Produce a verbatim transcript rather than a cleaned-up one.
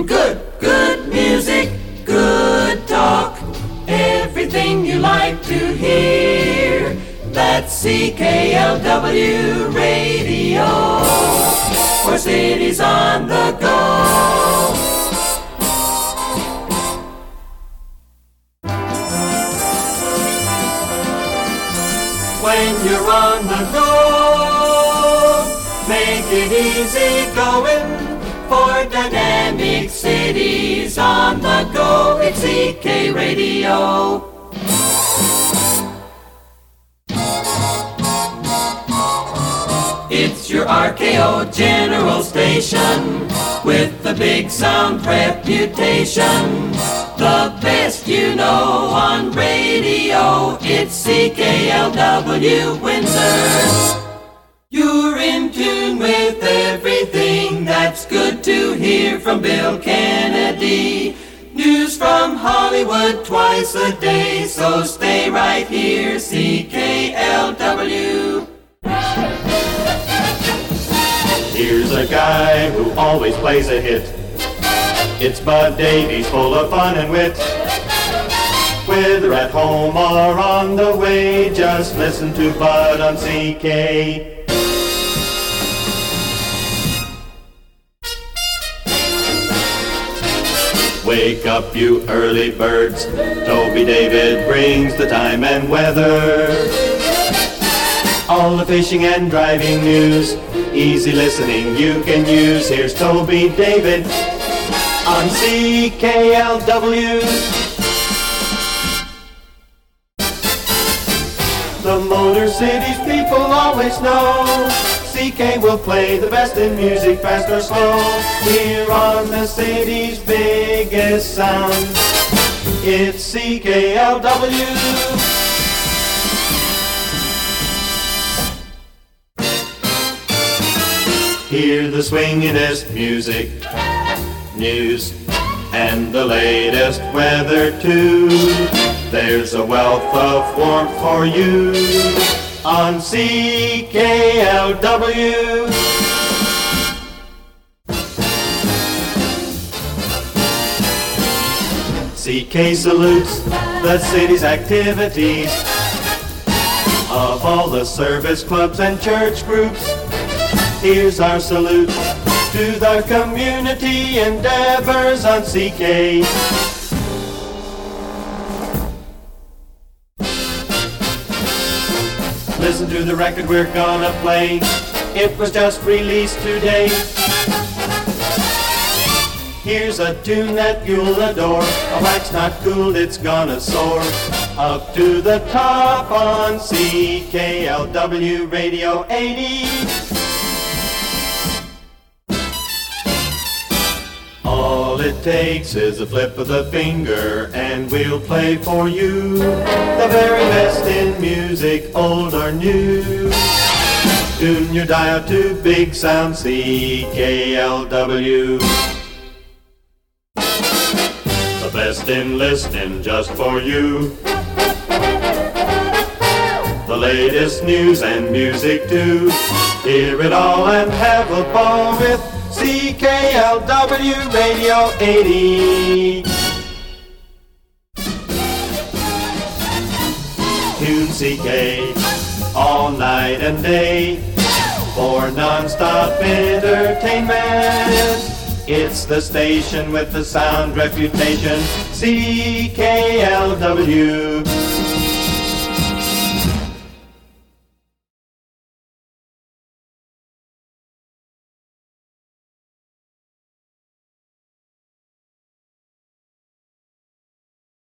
Good, good music, good talk. Everything you like to hear. That's C K L W Radio. For cities on the go. When you're on the go, make it easy going. For dynamic cities on the go, it's C K Radio. It's your R K O General Station with the big sound reputation. The best you know on radio, it's C K L W Windsor. You're in tune with everything that's good to hear from Bill Kennedy. News from Hollywood twice a day, so stay right here, C K L W. Here's a guy who always plays a hit. It's Bud Davies, full of fun and wit. Whether at home or on the way, just listen to Bud on C K. Wake up, you early birds. Toby David brings the time and weather. All the fishing and driving news. Easy listening you can use. Here's Toby David on C K L W. The Motor City's people always know C K will play the best in music, fast or slow. Here on the city's biggest sound, it's C K L W. Hear the swingin'est music, news, and the latest weather too. There's a wealth of warmth for you on C K L W. C K salutes the city's activities of all the service clubs and church groups. Here's our salute to the community endeavors on C K. Listen to the record we're gonna play. It was just released today. Here's a tune that you'll adore. A wax not cooled, it's gonna soar up to the top on C K L W Radio eighty. All it takes is a flip of the finger and we'll play for you the very best in music, old or new. Tune your dial to Big Sound C K L W. The best in listening just for you. The latest news and music too. Hear it all and have a ball with C K L W Radio eighty. Tune C K all night and day for non-stop entertainment. It's the station with the sound reputation, C K L W.